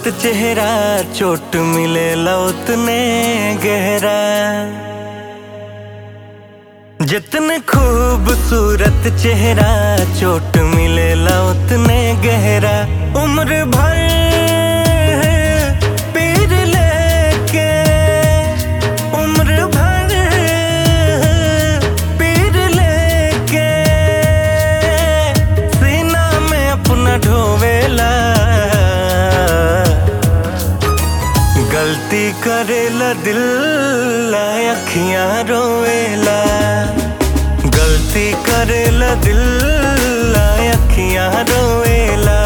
चेहरा चोट मिले उतने गहरा। जितने खूबसूरत चेहरा चोट मिले उतने गहरा। उम्र भर पीर लेके, उम्र भर पीर लेके सीना में अपना ढोवेला। गलती करेला दिल अखियां रोवेला। गलती करेला दिल अखियां रोवेला।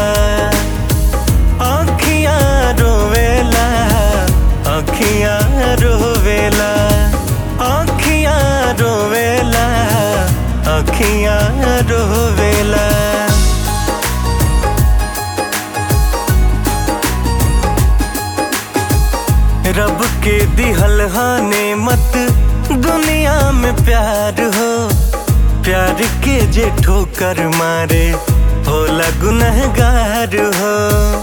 अखियां रोवेला, अखियां रोवेला, अखियां रोवेला, अखियां रोवेला। रब के दिहल नेमत दुनिया में प्यार हो। प्यार के जे ठोकर मारे होला गुनहगार हो।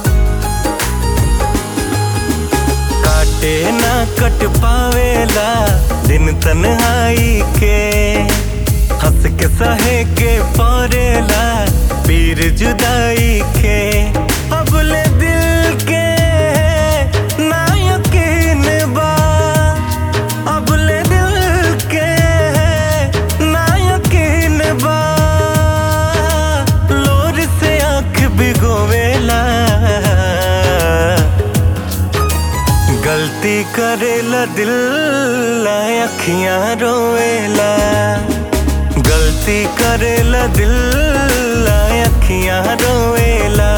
काटे ना कट पावेला दिन तन्हाई के। हंस के सहे के परेला पीर जुदाई के। अबले दिल के ना यकीन बा, अबले दिल के ना यकीन बा। लोर से आँख भिगोवेला। गलती करेला दिल अखियां रोवेला। गलती करेला दिल अखियां रोवेला।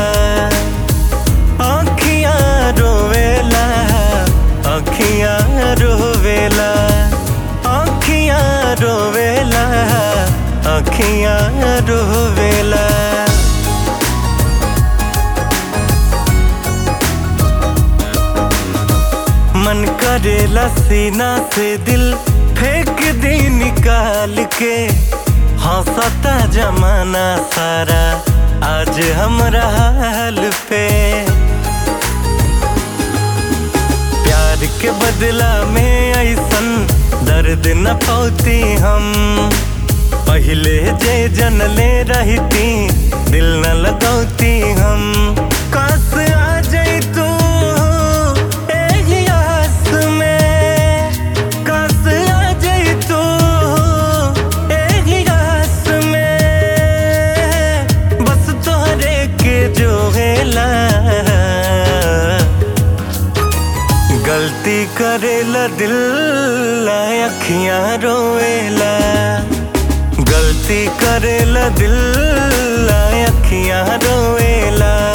अखियां रोवेला, अखियां रोवेला, अखियां रोवेला, अखियां रोवेला। मन करेला सीना से दिल फेंक दे निकाल के। हंसता जमाना सारा आज हमरा हाल पे। प्यार के बदला में ऐसन दर्द न पाती हम। पहले जे जनले रहती दिल न लगौती हम। काश आ जाई तू गलती करेला दिल अखियां रोवेला। गलती करेला दिल अखियां रोवेला।